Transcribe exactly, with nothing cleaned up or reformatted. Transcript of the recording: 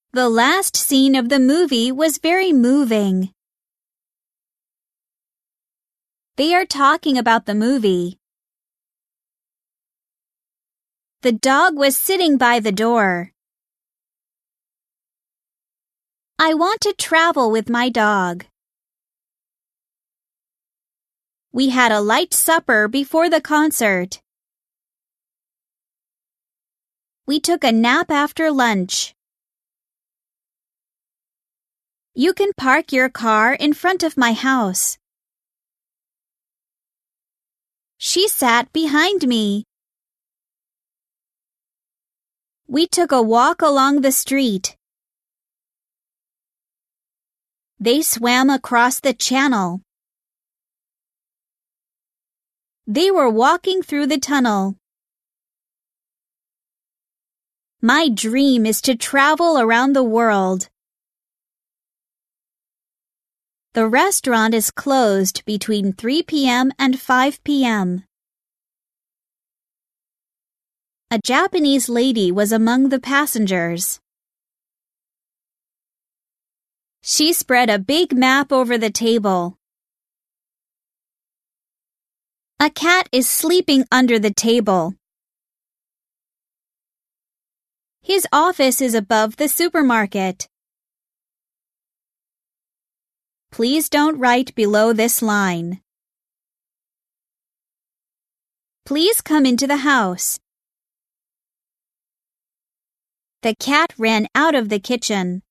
The last scene of the movie was very moving. They are talking about the movie. The dog was sitting by the door. I want to travel with my dog. We had a light supper before the concert. We took a nap after lunch. You can park your car in front of my house. She sat behind me. We took a walk along the street. They swam across the channel. They were walking through the tunnel. My dream is to travel around the world. The restaurant is closed between three p.m. and five p.m. A Japanese lady was among the passengers. She spread a big map over the table. A cat is sleeping under the table. His office is above the supermarket. Please don't write below this line. Please come into the house. The cat ran out of the kitchen.